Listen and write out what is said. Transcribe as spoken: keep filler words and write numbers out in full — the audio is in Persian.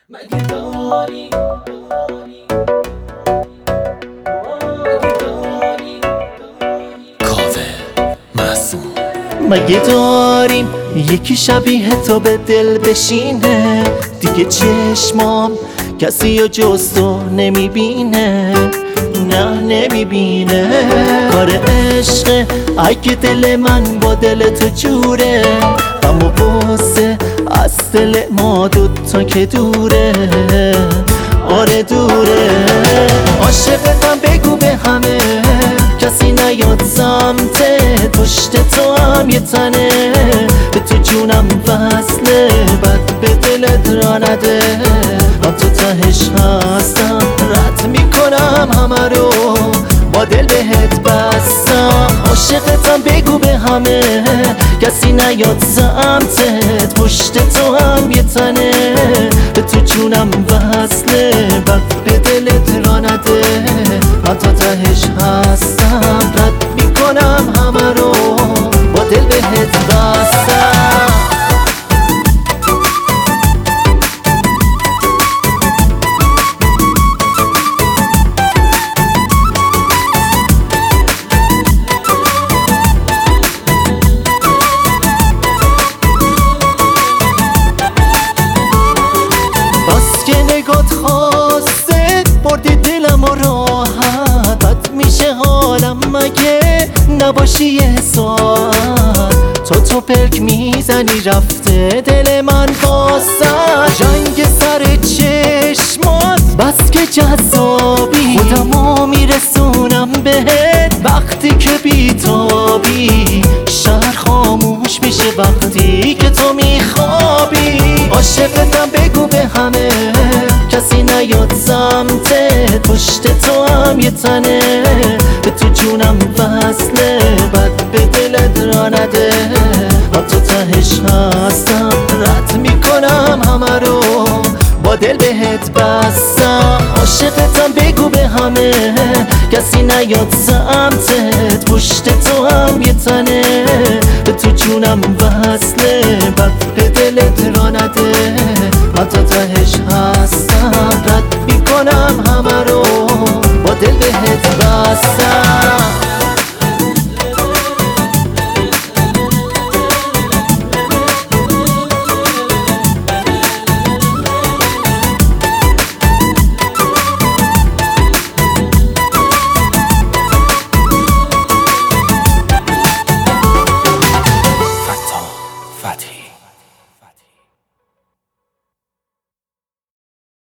مگه داری کاوه معصوم مگه داریم یکی شبیه تو به دل بشینه؟ دیگه چشمام کسی و جز تو نمیبینه، نه نمیبینه. کار عشقه اگه دل من با دل تو جوره، اما باسه از دل ما دوتا که دوره، آره دوره. عاشقتم بگو به همه کسی نیاد سمتت، پشت تو هم یه تنه به تو جونم وصله، بد به دلت را نده. من تو تهش هستم، رد میکنم همه رو، با دل بهت بستم. عاشقتم بگو به همه کسی نیاد سمتت، پشت تو هم یه تنه به تو جونم وصله، بد به دلت را نده. من تا تهش هستم، رد میکنم همه رو، با دل بهت بستم. خواسته بردی دلم و راحت، بد میشه حالم مگه نباشی یه ساعت. تو تو پلک میزنی رفته دل من بازد، جنگ سر چشمات بس که جذابی، خودمو میرسونم بهت وقتی که بیتابی. شهر خاموش میشه وقتی که تو میخوابی. عاشقتم بگو به همه کسی نیاد سمتت، پشت تو هم یه تنه به تو جونم وصله، بد به دلت را نده. من تو تهش هستم، رد میکنم همه رو، با دل بهت بستم. عاشقتم بگو به همه کسی نیاد سمتت، پشت تو هم یه تنه به تو جونم وصله، بد به دلت را نده. من تا تهش هستم، رد میکنم همه رو، با دل بهت بستم.